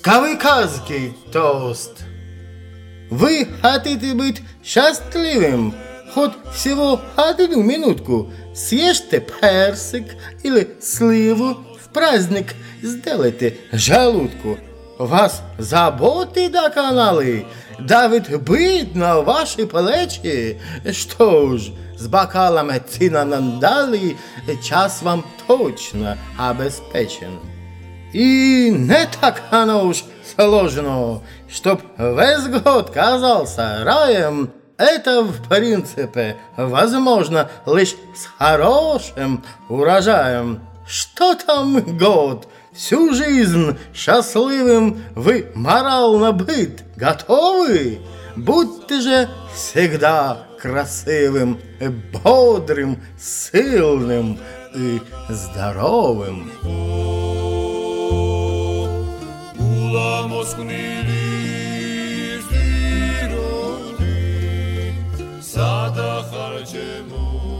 Кавказский тост. Вы хотите быть счастливым? Хоть всего одну минутку. Съешьте персик или сливу, в праздник сделайте желудку. Вас заботы доконали, давит быт на ваши плечи. Что ж, с бокалом цинамонадали час вам точно обеспечен. И не так оно уж сложно, чтоб весь год казался раем. Это, в принципе, возможно лишь с хорошим урожаем. Что там год? Всю жизнь счастливым вы морально быть готовы? Будьте же всегда красивым, бодрым, сильным и здоровым. Sada harcemu